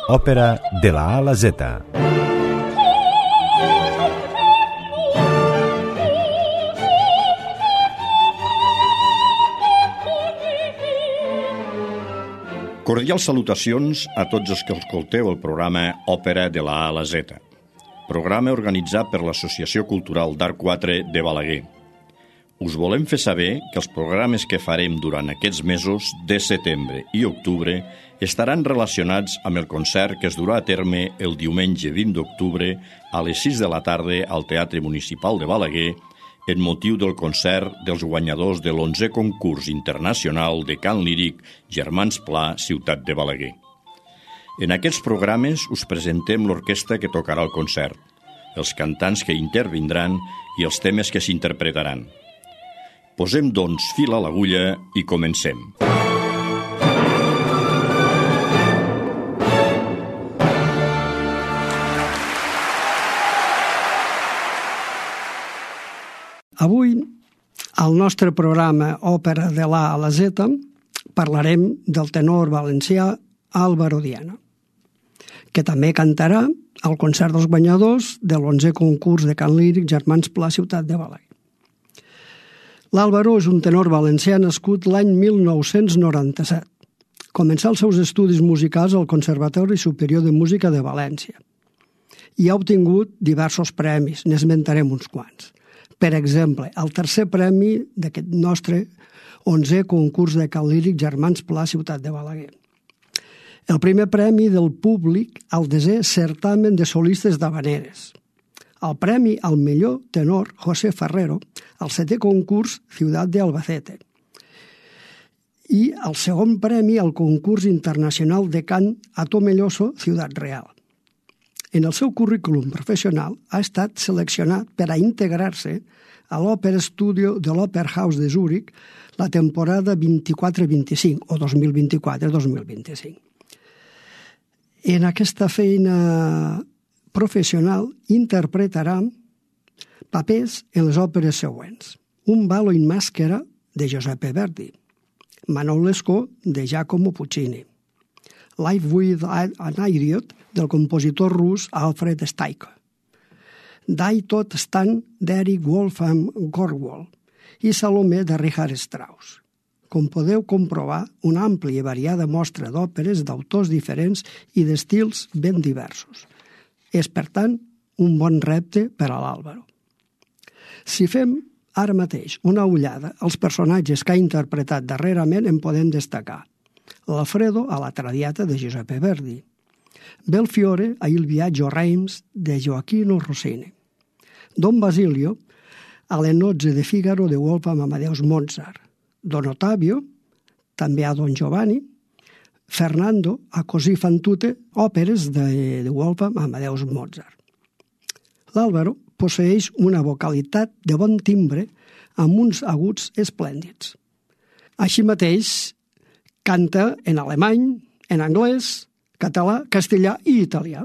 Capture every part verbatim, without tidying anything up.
Òpera de la A a la Z. Cordials salutacions a tots els que escolteu el programa Òpera de la A a la Z, programa organitzat per l'Associació Cultural d'Arc quatre de Balaguer. Us volem fer saber que els programes que farem durant aquests mesos de setembre i octubre estaran relacionats amb el concert que es durà a terme el diumenge vint d'octubre a les sis de la tarda al Teatre Municipal de Balaguer en motiu del concert dels guanyadors de l'onzè concurs internacional de cant líric Germans Pla, ciutat de Balaguer. En aquests programes us presentem l'orquestra que tocarà el concert, els cantants que intervindran i els temes que s'interpretaran. Posem, doncs, fil a l'agulla i comencem. Avui, al nostre programa Òpera de l'A a la Z, parlarem del tenor valencià Álvaro Diana, que també cantarà al concert dels guanyadors de l'onzè concurs de cant líric Germans Pla, ciutat de Balaguer. L'Álvaro és un tenor valencià nascut l'any mil nou-cents noranta-set. Començà els seus estudis musicals al Conservatori Superior de Música de València i ha obtingut diversos premis, n'esmentarem uns quants. Per exemple, el tercer premi d'aquest nostre onzè concurs de cant líric Germans Pla, ciutat de Balaguer. El primer premi del públic al desè certamen de solistes d'havaneres. El premi al millor tenor José Ferrero, al setè concurs Ciutat de Albacete. I el segon premi al concurs internacional de cant a Tomelloso, Ciutat Real. En el seu currículum professional ha estat seleccionat per a integrar-se a l'Opera Studio de l'Opera House de Zúrich la temporada vint-i-quatre vint-i-cinc o dos mil vint-i-quatre dos mil vint-i-cinc. En aquesta feina professional interpretarà papers en les òperes següents: Un ballo in maschera de Giuseppe Verdi, Manon Lescaut de Giacomo Puccini, Life with an Idiot del compositor rus Alfred Staico, Die tot Stand d'Eric Wolfgang Gorwald i Salomé de Richard Strauss. Com podeu comprovar, una àmplia i variada mostra d'òperes d'autors diferents i d'estils ben diversos. És, per tant, un bon repte per a l'Álvaro. Si fem ara mateix una ullada als personatges que ha interpretat darrerament, en podem destacar l'Alfredo a la Traviata de Giuseppe Verdi, Belfiore a Il viaggio Reims de Gioacchino Rossini, Don Basilio a Le nozze de Figaro de Wolfgang Amadeus Mozart, Don Ottavio també a Don Giovanni, Fernando a Così fan tutte, òperes de, de Wolfgang Amadeus Mozart. L'Álvaro posseeix una vocalitat de bon timbre amb uns aguts esplèndids. Així mateix, canta en alemany, en anglès, català, castellà i italià.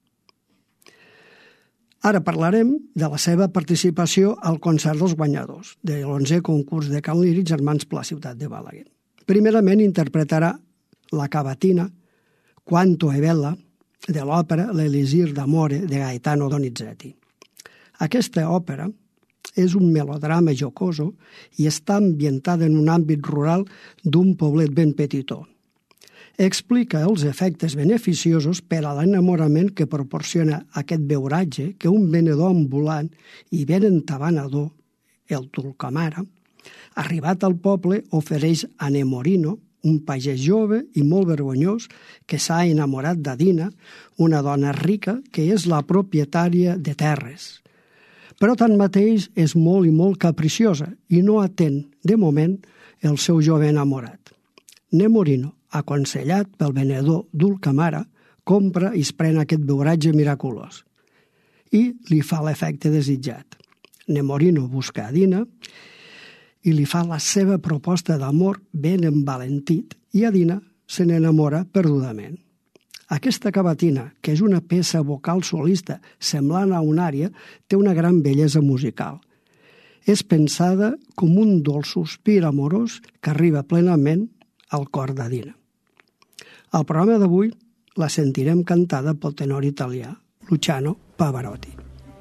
Ara parlarem de la seva participació al concert dels guanyadors de l'onzè concurs de cant líric Germans Pla, ciutat de Balaguer. Primerament interpretarà la cavatina Quanto è bella de l'òpera L'Elisir d'Amore de Gaetano Donizetti. Aquesta òpera és un melodrama jocoso i està ambientada en un àmbit rural d'un poblet ben petitó. Explica els efectes beneficiosos per a l'enamorament que proporciona aquest beuratge que un venedor ambulant i ben entabanador, el Dulcamara, arribat al poble, ofereix a Nemorino, un pagès jove i molt vergonyós que s'ha enamorat d'Adina, una dona rica que és la propietària de terres. Però tanmateix és molt i molt capriciosa i no atén, de moment, el seu jove enamorat. Nemorino, aconsellat pel venedor Dulcamara, compra i es pren aquest beuratge miraculós i li fa l'efecte desitjat. Nemorino busca Adina i li fa la seva proposta d'amor ben envalentit i Adina se n'enamora perdudament. Aquesta cavatina, que és una peça vocal solista semblant a una ària, té una gran bellesa musical. És pensada com un dolç sospir amorós que arriba plenament al cor d'Adina. Al programa d'avui la sentirem cantada pel tenor italià Luciano Pavarotti.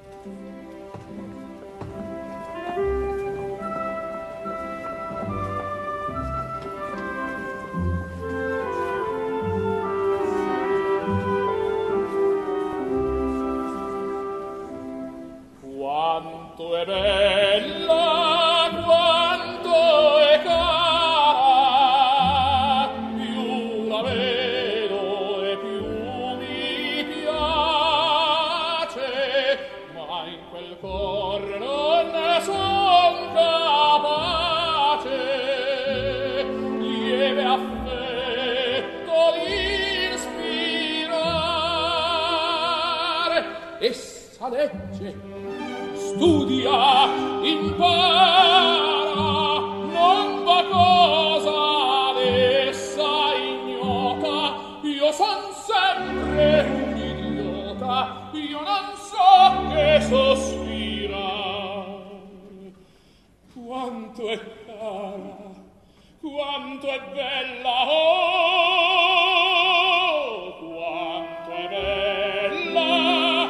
Quanto è bella, quanto è cara, più la vedo e più mi piace, ma in quel cor non ne son capace, lieve affetto d'inspirare. Essa legge, studia, impara, non va cosa d'essa ignota. Io son sempre un idiota, io non so che sospirare. Quanto è cara, quanto è bella, oh, quanto è bella.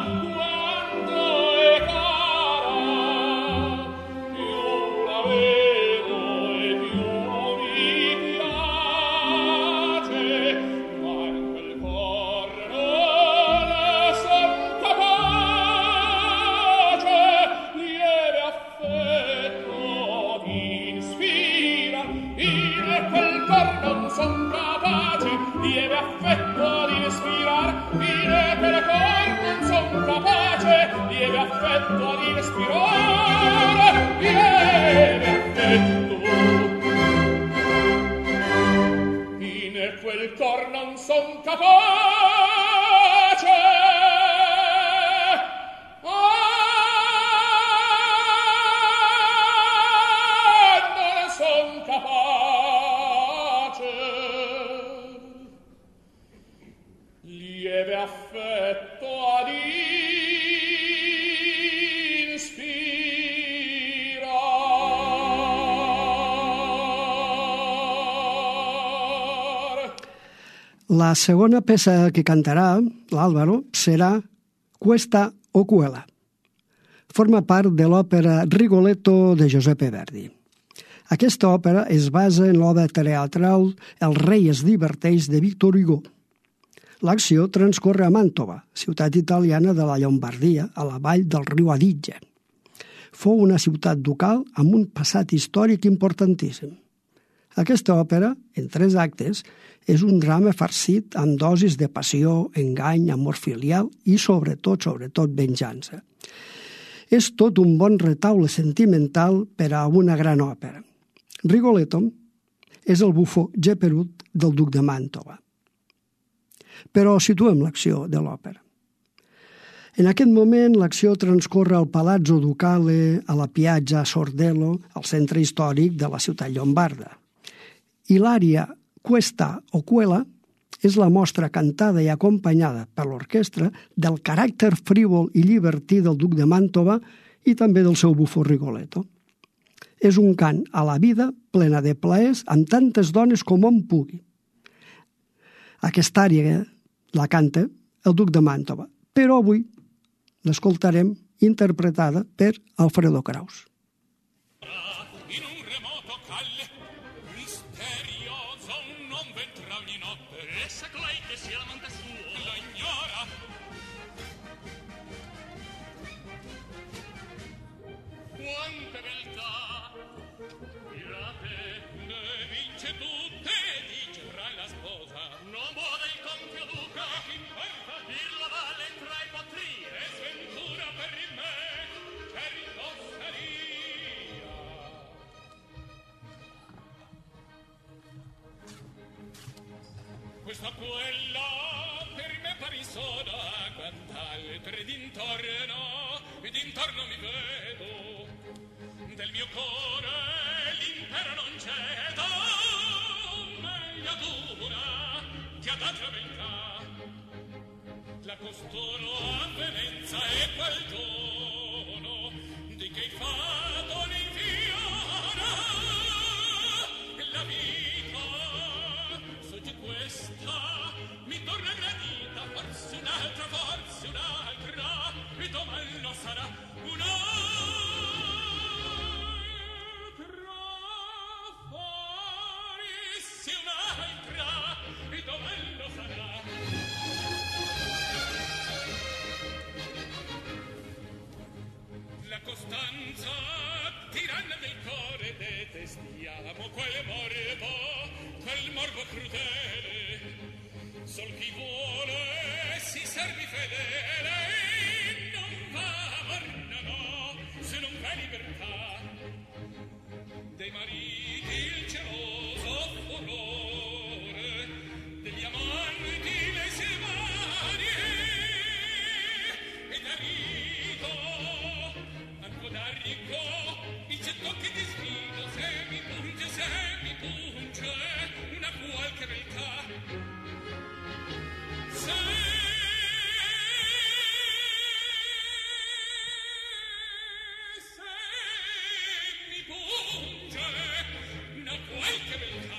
Lieve affetto di respirar, fine per cor non son capace, lieve affetto di respirare, lieve affetto, fine quel cor non son capace. Ah, non son capace. Lieve affetto ad inspirar. La segona peça que cantarà l'Álvaro serà Questa o Quella. Forma part de l'òpera Rigoletto de Giuseppe Verdi. Aquesta òpera es basa en l'obra teatral El rei es diverteix de Victor Hugo. L'acció transcorre a Màntova, ciutat italiana de la Llombardia, a la vall del riu Adige. Fou una ciutat ducal amb un passat històric importantíssim. Aquesta òpera, en tres actes, és un drama farcit amb dosis de passió, engany, amor filial i, sobretot, sobretot, venjança. És tot un bon retaule sentimental per a una gran òpera. Rigoletto és el bufó geperut del duc de Màntova. Però situem l'acció de l'òpera. En aquest moment, l'acció transcorre al Palazzo Ducale, a la Piazza Sordello, al centre històric de la ciutat llombarda. I l'ària Questa o Quella és la mostra cantada i acompanyada per l'orquestra del caràcter frívol i llibertí del duc de Màntova i també del seu bufó Rigoletto. És un cant a la vida plena de plaers amb tantes dones com hom pugui. Aquesta ària la canta el duc de Màntova, però avui l'escoltarem interpretada per Alfredo Kraus. In un remoto calle misterioso non ventra ogni notte e sa lei che sia l'amante suo la ignora. Quante beltà pirate ne vince tutte digerà la sposa non vuole il compio duca importa dir la valle tra i potri e sventura per me certo saria. Questa quella per me pari sola quant'altre d'intorno e d'intorno mi vedo del mio cuore l'impero non cedo meglio d'una ti ha dato verità la costoro a Venezia e quel dono di che hai fatto l'infiora la vita soggi questa mi torna gradita un'altra, forse un'altra, e domani non sarà un'altra, forse un'altra, e domani non sarà. La costanza tiranna del cuore detestiamo, quel morbo, quel morbo crudele. Sol chi vuole si servi fedele e non va amor, no, no, se non va libertà. Dei mariti il geloso furore, degli amanti le sevarie, e da rito anco da ricco il getto che ti sfido, se mi punge, se mi punge una qualche beltà. Se, se mi punge una qualche beltà.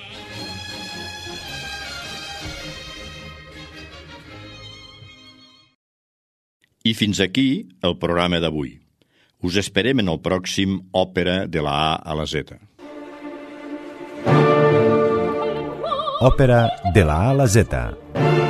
I fins aquí el programa d'avui. Us esperem en el pròxim Òpera de la A a la Z. Òpera de la A a la Z.